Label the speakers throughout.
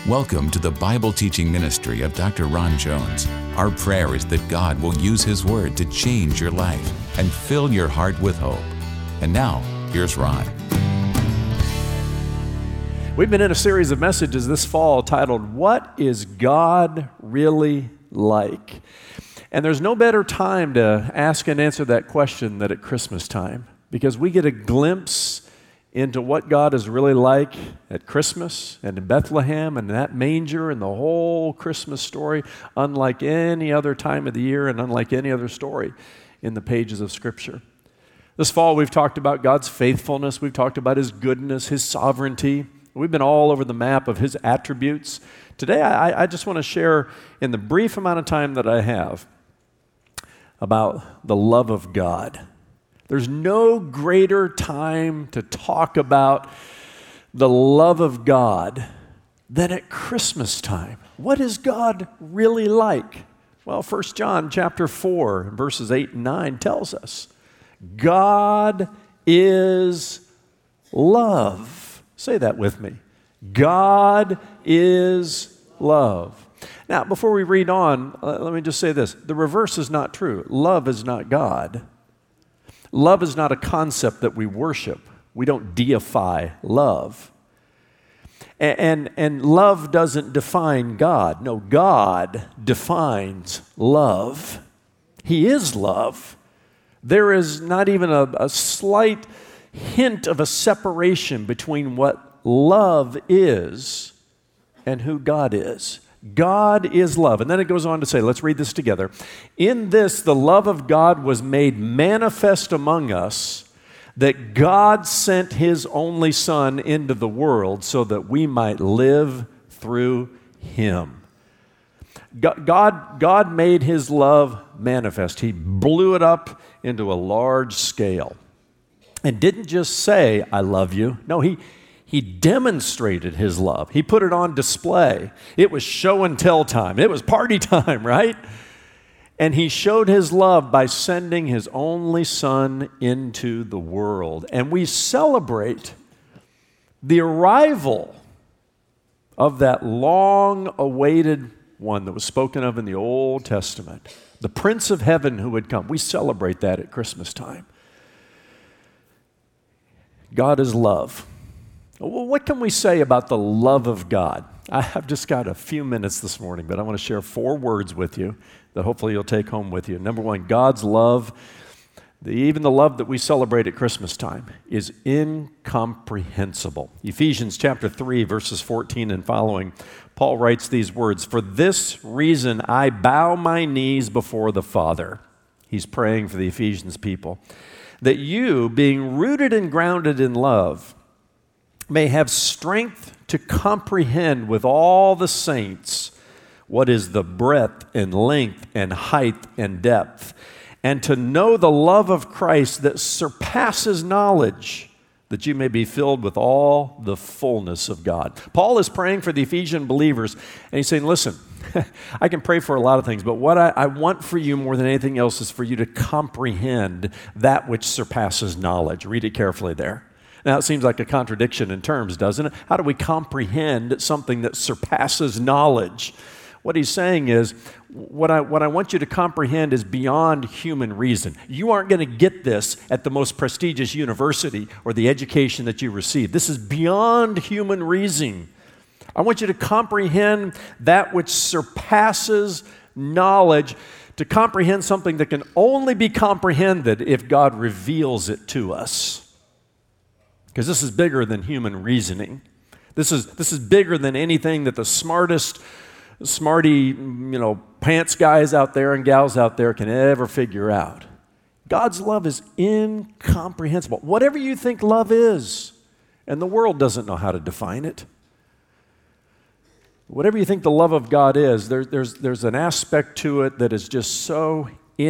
Speaker 1: Welcome to the Bible teaching ministry of Dr. Ron Jones. Our prayer is that God will use His Word to change your life and fill your heart with hope. And now, here's Ron.
Speaker 2: We've been in a series of messages this fall titled, What is God Really Like? And there's no better time to ask and answer that question than at Christmas time, because we get a glimpse into what God is really like at Christmas and in Bethlehem and that manger and the whole Christmas story, unlike any other time of the year and unlike any other story in the pages of Scripture. This fall, we've talked about God's faithfulness. We've talked about His goodness, His sovereignty. We've been all over the map of His attributes. Today, I just want to share, in the brief amount of time that I have, about the love of God. There's no greater time to talk about the love of God than at Christmas time. What is God really like? Well, 1 John chapter 4, verses 8 and 9 tells us, God is love. Say that with me. God is love. Now, before we read on, let me just say this. The reverse is not true. Love is not God. Love is not a concept that we worship. We don't deify love. And love doesn't define God. No, God defines love. He is love. There is not even a slight hint of a separation between what love is and who God is. God is love. And then it goes on to say, let's read this together. In this, the love of God was made manifest among us, that God sent His only Son into the world so that we might live through Him. God made His love manifest. He blew it up into a large scale and didn't just say, I love you. No, He demonstrated His love. He put it on display. It was show and tell time. It was party time, right? And He showed His love by sending His only Son into the world. And we celebrate the arrival of that long-awaited one that was spoken of in the Old Testament, the Prince of Heaven who had come. We celebrate that at Christmas time. God is love. Well, what can we say about the love of God? I've just got a few minutes this morning, but I want to share 4 words with you that hopefully you'll take home with you. Number 1, God's love, even the love that we celebrate at Christmas time, is incomprehensible. Ephesians chapter 3, verses 14 and following, Paul writes these words, For this reason I bow my knees before the Father. He's praying for the Ephesians people. That you, being rooted and grounded in love, may have strength to comprehend with all the saints what is the breadth and length and height and depth, and to know the love of Christ that surpasses knowledge, that you may be filled with all the fullness of God. Paul is praying for the Ephesian believers, and he's saying, listen, I can pray for a lot of things, but what I want for you more than anything else is for you to comprehend that which surpasses knowledge. Read it carefully there. Now, it seems like a contradiction in terms, doesn't it? How do we comprehend something that surpasses knowledge? What he's saying is, what I want you to comprehend is beyond human reason. You aren't going to get this at the most prestigious university or the education that you receive. This is beyond human reasoning. I want you to comprehend that which surpasses knowledge, to comprehend something that can only be comprehended if God reveals it to us. Because this is bigger than human reasoning. This is bigger than anything that the smarty, pants guys out there and gals out there can ever figure out. God's love is incomprehensible. Whatever you think love is, and the world doesn't know how to define it. Whatever you think the love of God is, there's an aspect to it that is just so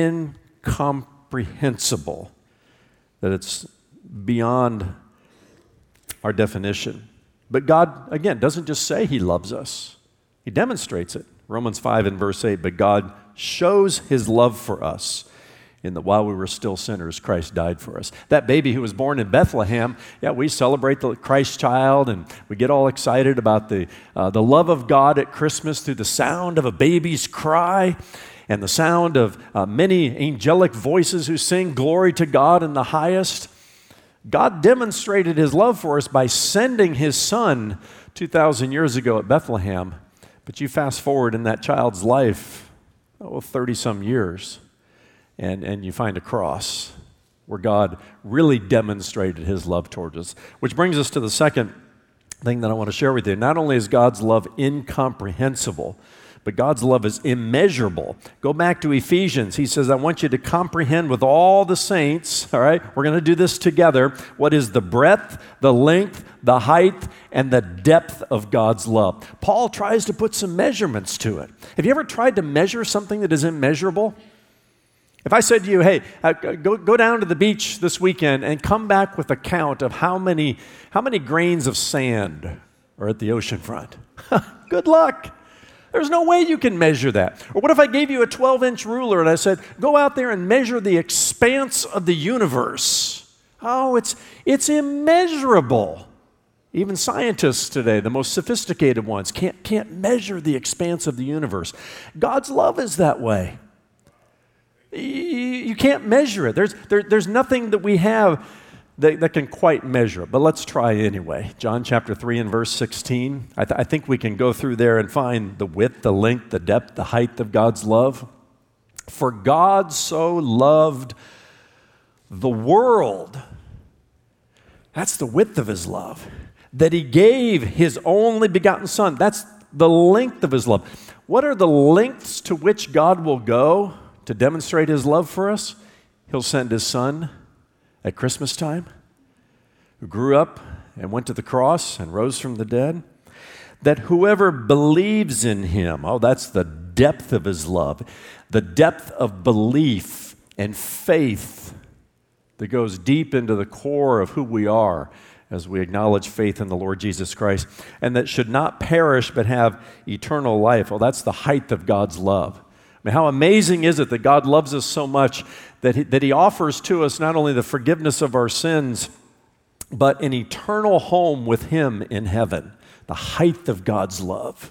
Speaker 2: incomprehensible that it's beyond our definition. But God, again, doesn't just say He loves us. He demonstrates it. Romans 5 and verse 8, but God shows His love for us in that while we were still sinners, Christ died for us. That baby who was born in Bethlehem, yeah, we celebrate the Christ child, and we get all excited about the love of God at Christmas through the sound of a baby's cry and the sound of many angelic voices who sing glory to God in the highest. God demonstrated his love for us by sending his son 2,000 years ago at Bethlehem. But you fast forward in that child's life, 30-some years, and you find a cross where God really demonstrated his love towards us. Which brings us to the second thing that I want to share with you. Not only is God's love incomprehensible, but God's love is immeasurable. Go back to Ephesians. He says, I want you to comprehend with all the saints, all right? We're going to do this together. What is the breadth, the length, the height, and the depth of God's love? Paul tries to put some measurements to it. Have you ever tried to measure something that is immeasurable? If I said to you, hey, go down to the beach this weekend and come back with a count of how many grains of sand are at the ocean front. Good luck. There's no way you can measure that. Or what if I gave you a 12-inch ruler and I said, go out there and measure the expanse of the universe? Oh, it's immeasurable. Even scientists today, the most sophisticated ones, can't measure the expanse of the universe. God's love is that way. You can't measure it. There's nothing that we have that can quite measure it. But let's try anyway. John chapter 3 and verse 16. I think we can go through there and find the width, the length, the depth, the height of God's love. For God so loved the world. That's the width of his love. That he gave his only begotten Son. That's the length of his love. What are the lengths to which God will go to demonstrate his love for us? He'll send his Son at Christmas time, who grew up and went to the cross and rose from the dead, that whoever believes in him, that's the depth of his love, the depth of belief and faith that goes deep into the core of who we are as we acknowledge faith in the Lord Jesus Christ, and that should not perish but have eternal life. That's the height of God's love. I mean, how amazing is it that God loves us so much that he offers to us not only the forgiveness of our sins, but an eternal home with him in heaven. The height of God's love.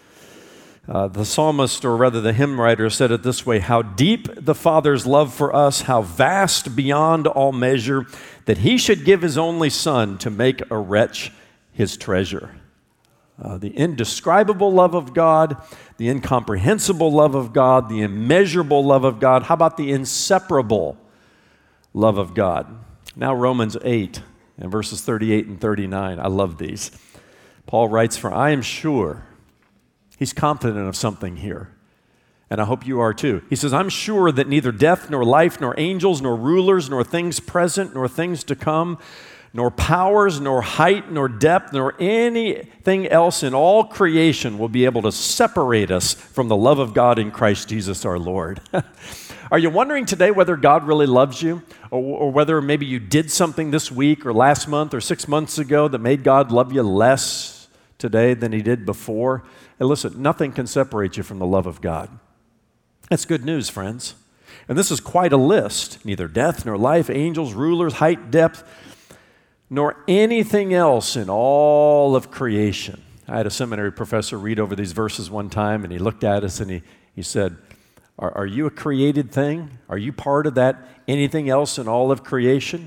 Speaker 2: The psalmist, or rather the hymn writer, said it this way: how deep the Father's love for us, how vast beyond all measure, that he should give his only Son to make a wretch his treasure. The indescribable love of God, the incomprehensible love of God, the immeasurable love of God. How about the inseparable love of God? Now Romans 8 and verses 38 and 39. I love these. Paul writes, for I am sure, he's confident of something here, and I hope you are too. He says, I'm sure that neither death, nor life, nor angels, nor rulers, nor things present, nor things to come, nor powers, nor height, nor depth, nor anything else in all creation will be able to separate us from the love of God in Christ Jesus our Lord. Are you wondering today whether God really loves you, or whether maybe you did something this week or last month or 6 months ago that made God love you less today than he did before? And listen, nothing can separate you from the love of God. That's good news, friends. And this is quite a list. Neither death, nor life, angels, rulers, height, depth, nor anything else in all of creation. I had a seminary professor read over these verses one time, and he looked at us and he said, are you a created thing? Are you part of that anything else in all of creation?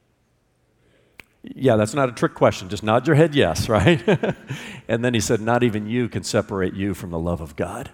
Speaker 2: Yeah, that's not a trick question. Just nod your head yes, right? And then he said, not even you can separate you from the love of God.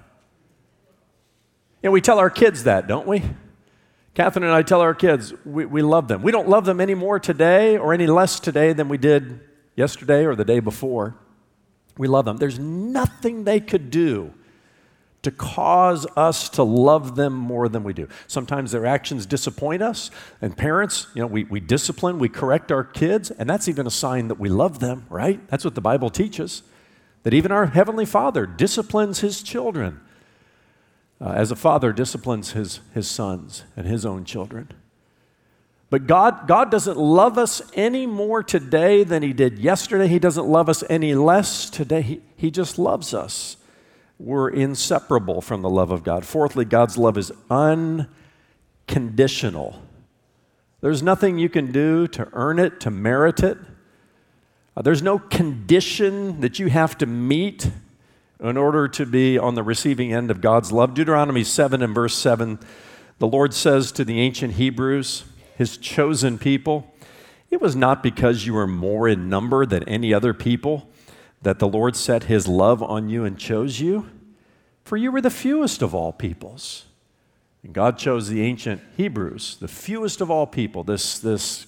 Speaker 2: And we tell our kids that, don't we? Catherine and I tell our kids we love them. We don't love them any more today or any less today than we did yesterday or the day before. We love them. There's nothing they could do to cause us to love them more than we do. Sometimes their actions disappoint us, and parents, we discipline, we correct our kids, and that's even a sign that we love them, right? That's what the Bible teaches, that even our Heavenly Father disciplines his children. As a father disciplines his sons and his own children. But God doesn't love us any more today than he did yesterday. He doesn't love us any less today. He just loves us. We're inseparable from the love of God. Fourthly, God's love is conditional. There's nothing you can do to earn it, to merit it. There's no condition that you have to meet in order to be on the receiving end of God's love. Deuteronomy 7 and verse 7, the Lord says to the ancient Hebrews, his chosen people, it was not because you were more in number than any other people that the Lord set his love on you and chose you, for you were the fewest of all peoples. And God chose the ancient Hebrews, the fewest of all people, this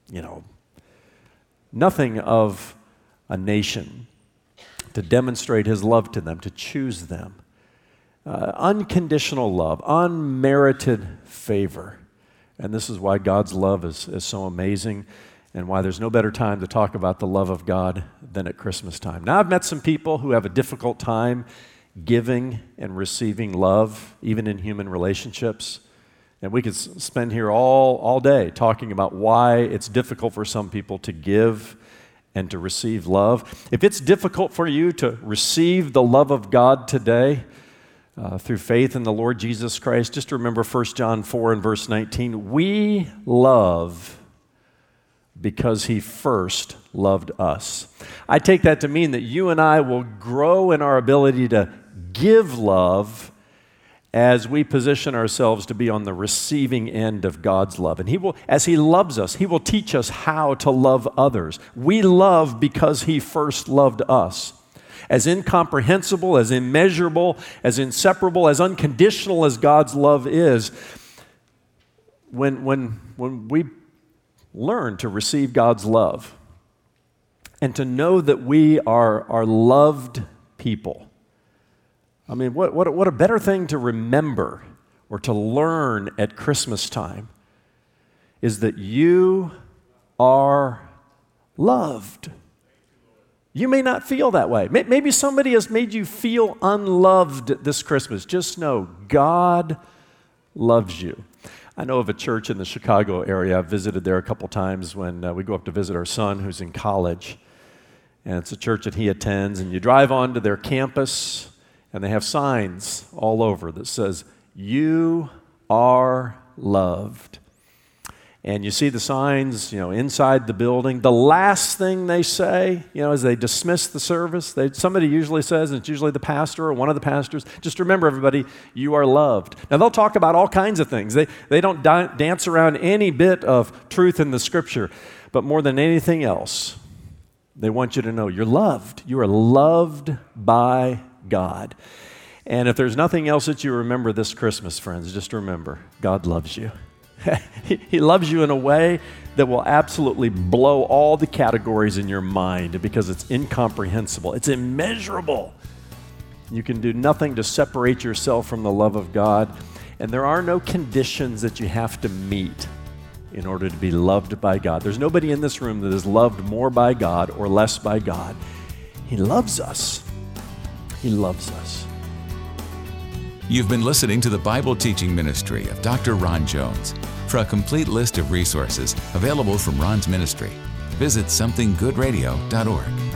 Speaker 2: nothing of a nation, to demonstrate his love to them, to choose them. Unconditional love, unmerited favor. And this is why God's love is so amazing, and why there's no better time to talk about the love of God than at Christmas time. Now, I've met some people who have a difficult time giving and receiving love, even in human relationships. And we could spend here all day talking about why it's difficult for some people to give and to receive love. If it's difficult for you to receive the love of God today through faith in the Lord Jesus Christ, just remember 1 John 4 and verse 19, we love because he first loved us. I take that to mean that you and I will grow in our ability to give love as we position ourselves to be on the receiving end of God's love. And he will, as he loves us, he will teach us how to love others. We love because he first loved us. As incomprehensible, as immeasurable, as inseparable, as unconditional as God's love is, when we learn to receive God's love and to know that we are loved people. I mean, what a better thing to remember or to learn at Christmas time is that you are loved. You may not feel that way. Maybe somebody has made you feel unloved this Christmas. Just know God loves you. I know of a church in the Chicago area. I've visited there a couple times when we go up to visit our son who's in college. And it's a church that he attends. And you drive onto their campus, and they have signs all over that says, "You are loved." And you see the signs, inside the building. The last thing they say, as they dismiss the service, somebody usually says, and it's usually the pastor or one of the pastors, just remember, everybody, you are loved. Now, they'll talk about all kinds of things. They don't dance around any bit of truth in the Scripture. But more than anything else, they want you to know you're loved. You are loved by God. And if there's nothing else that you remember this Christmas, friends, just remember, God loves you. He loves you in a way that will absolutely blow all the categories in your mind because it's incomprehensible. It's immeasurable. You can do nothing to separate yourself from the love of God, and there are no conditions that you have to meet in order to be loved by God. There's nobody in this room that is loved more by God or less by God. He loves us. He loves us.
Speaker 1: You've been listening to the Bible teaching ministry of Dr. Ron Jones. For a complete list of resources available from Ron's ministry, visit somethinggoodradio.org.